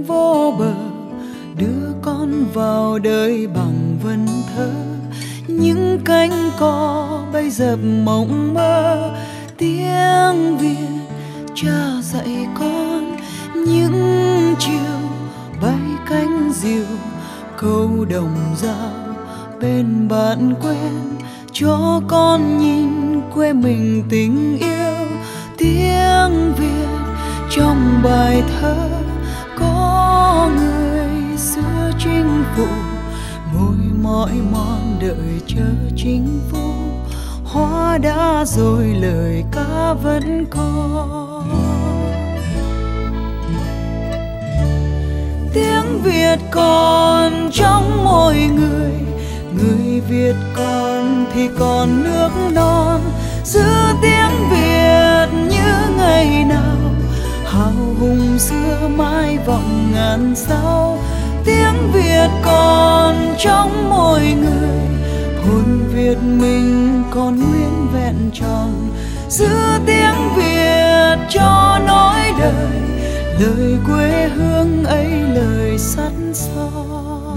mênh vô bờ, đưa con vào đời bằng vần thơ. Những cánh cò bay dập mộng mơ, tiếng Việt cha dạy con. Những chiều bay cánh diều, câu đồng dao bên bạn quen, cho con nhìn quê mình tình yêu. Tiếng Việt trong bài thơ, có người xưa chinh phục, ngồi mỏi mòn đợi chờ chính phủ. Hoa đã rồi lời ca vẫn còn. Tiếng Việt còn trong mỗi người, người Việt còn thì còn nước non. Giữ tiếng Việt như ngày nào, hào hùng xưa mãi vọng ngàn sao. Tiếng Việt còn trong mỗi người, hồn Việt mình còn nguyên vẹn tròn. Giữ tiếng Việt cho nối đời, lời quê hương ấy lời sắt son.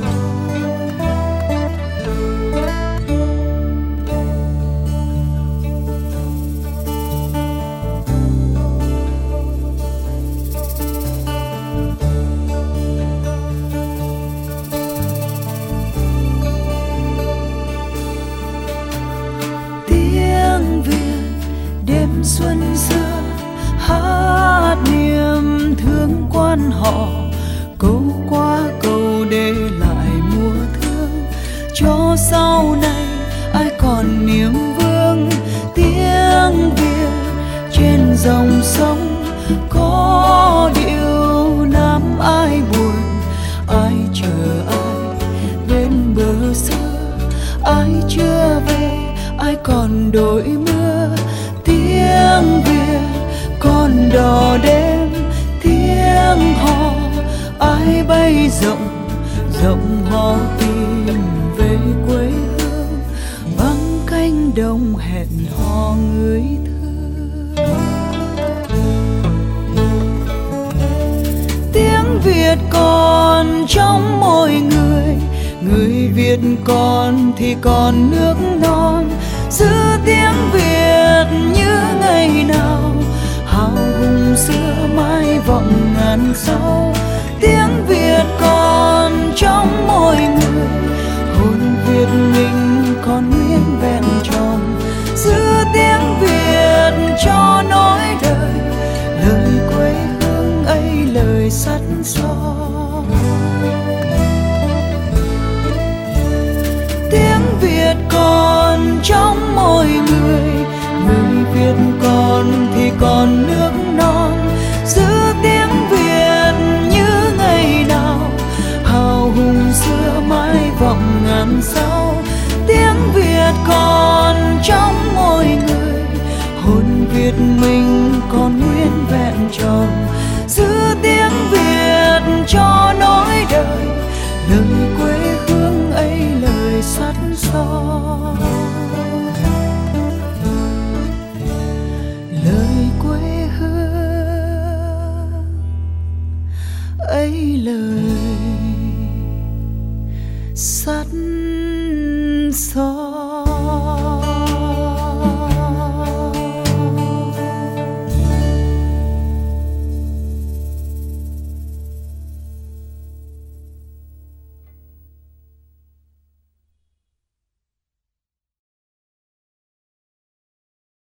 Tiếng Việt đêm xuân xưa, hát niềm thương quan họ, câu qua câu để lại mùa thương. Cho sau này ai còn niềm vương, tiếng Việt trên dòng sông. Có điều Nam ai buồn, ai chờ ai bên bờ xưa. Ai chưa về, ai còn đội mưa. Tiếng Việt còn đò đêm, tiếng hò ai bay rộng rộng hò tìm về quê hương. Vắng cánh đồng hẹn hò người thương. Tiếng Việt còn trong mỗi người, người Việt còn thì còn nước non. Giữ tiếng Việt như ngày nào, hào hùng xưa mãi vọng ngàn sao. Tiếng Việt còn trong mỗi người, hồn Việt mình còn nguyên vẹn tròn. Giữ tiếng Việt cho nối đời, lời quê hương ấy lời sắt son. Tiếng Việt còn trong mỗi người, người Việt còn thì còn nước non. Giữ tiếng Việt như ngày nào, hào hùng xưa mãi vọng ngàn sao. Tiếng Việt còn trong mỗi người, hồn Việt mình còn nguyên vẹn tròn. Giữ tiếng Việt cho nối đời, lời quê hương ấy lời sắt son. Lời quê hương ấy lời